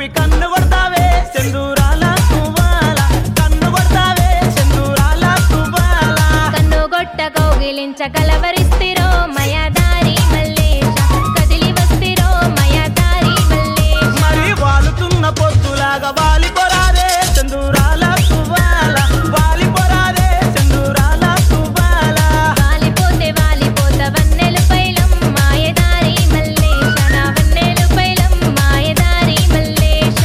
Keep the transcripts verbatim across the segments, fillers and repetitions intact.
కలిపి కన్ను కొడతావే సెందూరాల తువ్వాల కన్ను కొడతావే సెందూరాల తువ్వాల కన్ను గొట్ట కౌగిలించ కలవరిస్తిరో మయదారి మల్లేశ కదిలి వస్తిరో మయదారి మల్లేశ మరి వాలుతున్న పొద్దులాగా వాలి పొరాదే సెందూరాల తువ్వాల వాలి పొరాదే సెందూరాల తువ్వాల వాలిపోతే వాలిపోత వన్నెలు పైలం మాయదారి మల్లేశ నా వన్నెలు పైలం మాయదారి మల్లేశ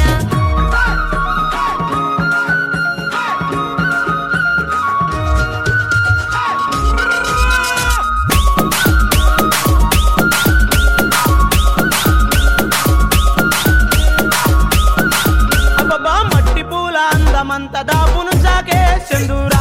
అబ్బబ్బా మట్టి పూల అందమంత దాపును సాకే సెందూరా